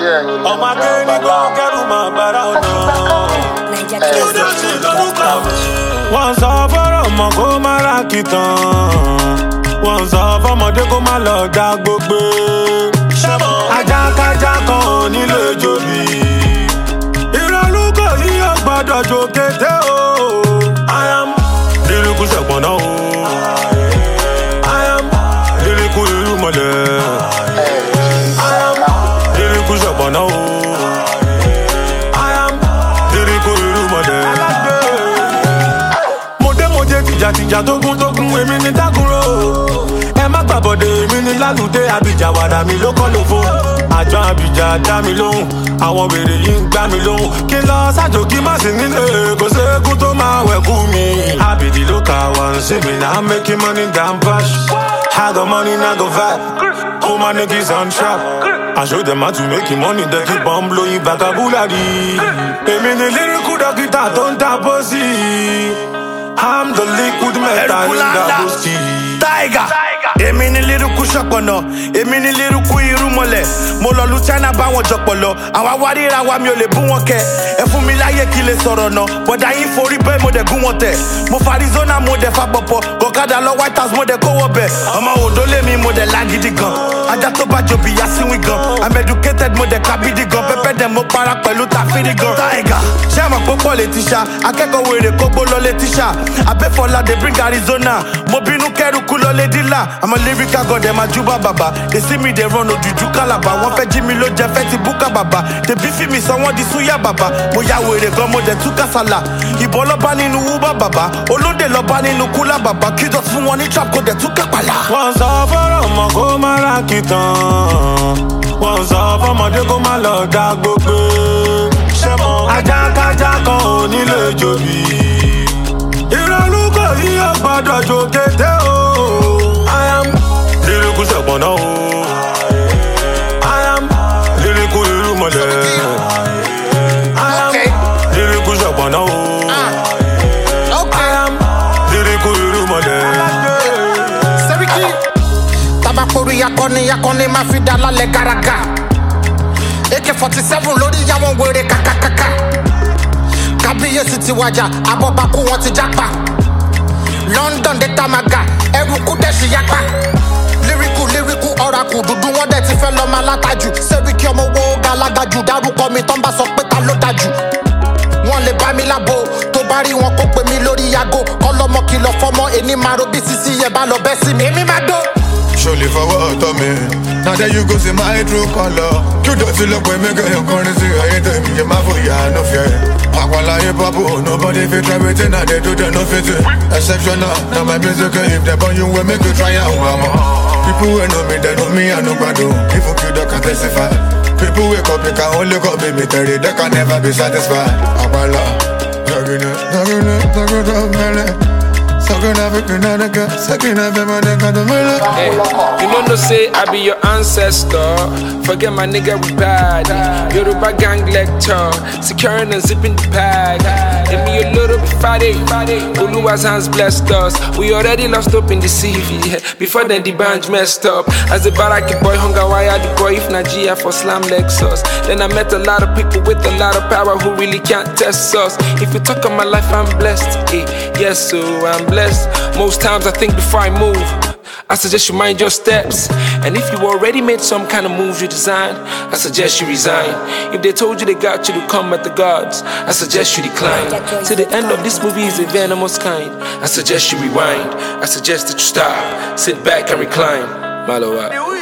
ọmọ akéwì gbọ́ kẹ́rù máa bára ọ̀nà. Wọ́n sọ fọ́rọ̀ mọ́ kó má ra kìtàn. Wọ́n sọ fọ́mọdé kó má lọ dá gbogbo. Ajákájá kan ò nílé jòbí. Ìrọ̀lúkọ̀ yìí ò gbọ́dọ̀ jò kété o. I am líríkù ṣẹ̀pọ̀nà o. I am líríkù irúmọlẹ̀. I am líríkù ṣẹ̀pọ̀nà o. I am líríkù irúmọlẹ̀. Mọ̀dé tìjàtìjà tógún èmi ní dákúrò. Ẹ má gbàbọ̀dé èmi ní lálùdé àbíjà wàdà mi ló kọ́ ló fó. Àjọ àbíjà dá mi lóhùn, àwọn wèrè yìí ń gbá mi lóhùn. Kí lọ sájò kí má sì nílé, kò sékún tó máa wẹ̀kú mi. Àbìdì ló kà wá ń sí mi, now I'm making money down bash. I got money, now go vibe. All my niggas on trap. I show them how to make money, they keep on blowing vocabulary. Èmi ní lyrical dókítà tó ń ta pósí. I'm the liquid metal in the whiskey. Tiger. Èmi ní lyrical ṣọ̀pọ̀nà, èmi ní lyrical irúmọlẹ̀. Mo lọ lu China bá wọn jọpọ̀lọ. Àwa wárìra wa mi ò lè bú wọn kẹ. Ẹ fún mi láyé kí lè sọ̀rọ̀ náà. Bọ̀dá yín forí bẹ́ẹ̀ mo dẹ̀ gún wọn tẹ̀. Mo fa Arizona mo dẹ̀ fa pọ̀pọ̀. Gọ̀kadà lọ White House mo dẹ̀ kówó bẹ̀. Ọmọ òdó lé mi mo dẹ̀ lágídí gan. Ajá tó bá jòbí yá síwí gan. I'm educated mo dẹ̀ kábídí gan. Pẹ́pẹ́ dẹ̀ mo para pẹ̀lú tàfírí gan. Tiger ṣé àmọ̀ púpọ̀ lè tíṣà? Akẹ́kọ̀ọ́ wèrè kógbó lọ lè tíṣà. Abẹ́fọ́lá dey bring Arizona. Mo bínú kẹ́rùkú lọ lè dílà. I'm a lyrical god, them a juba baba. They see me, they run Ojuju Calabar. One fetch me lo je feti buka baba. They beefy me someone di suya baba. Mo ya were gan mo de tuka sala. Ìbọn ló bá nínú Uber baba. Olóde ló bá nínú kula baba. Kí just fún wọn ní trap kó de tuka pala. Wọ́n sọ fọ́rọ̀ mọ́ kó má ra kìtàn. Wọ́n sọ fọ́mọdé kó má lọ dá gbogbo. Ajákájá kan ò nílé jòbí. Ìrọ̀lúkọ̀ yìí ò gbọ́dọ̀ jò kété o. I am lyrical ṣẹ̀pọ̀nà o. I am lyrical irúmọlẹ̀. I am lyrical ṣẹ̀pọ̀nà o. I am lyrical irúmọlẹ̀. Sẹ́ríkì tabakori yakọni máa fi dá lálẹ́ gàràgà. AK-47 lórí yàwọn wèrè kàkàkàkà. Kábíyèsí ti wájà, abọ́bakú wọn ti jápa. London dé tamaga, ẹrùkú dẹ̀ ṣì yapa. Lyrical oracle dúdú wọn dẹ̀ ti fẹ́ lọ́ máa látàjù. Sẹ́ríkì ọmọ owó galagaju, dárúkọ mi tán bá sọ pé ta ló dájú. Wọ́n lè bá mi lábo, tó bá rí wọn kó pè mí lórí yago. Kọ́lọ́mọ kìlọ̀ fọmọ, ẹni máa ro bí sisi yẹn bá lọ bẹ́ sí mi. Èmi máa dó. Surely for what to me. Now that you go see my true color. You don't feel like we make your currency. I ain't telling you my for ya no fear. Akwala hip hop, nobody fit try waiting and they do the no fit. Exceptional, now my music if they burn you will make you try out mama. People who know me, they know me and no bado. If you don't can testify. People wake up, you can only go baby 30, they can never be satisfied. Akwala, Hey, you know no say I be your ancestor. Forget my nigga we bad. Yoruba gang lecture, securing and zipping the bag. Give me a little bit fatty. Oluwa's hands blessed us. We already lost hope in the CV. Before then the band messed up. As the baraki boy hunger wire the boy if Nigeria for slam Lexus. Then I met a lot of people with a lot of power who really can't test us. If you talk on my life, I'm blessed. Yes, so I'm blessed. Most times I think before I move, I suggest you mind your steps. And if you already made some kind of moves you designed, I suggest you resign. If they told you they got you to come at the gods, I suggest you decline. Till the end of this movie is a venomous kind, I suggest you rewind. I suggest that you stop, sit back and recline. Maloa.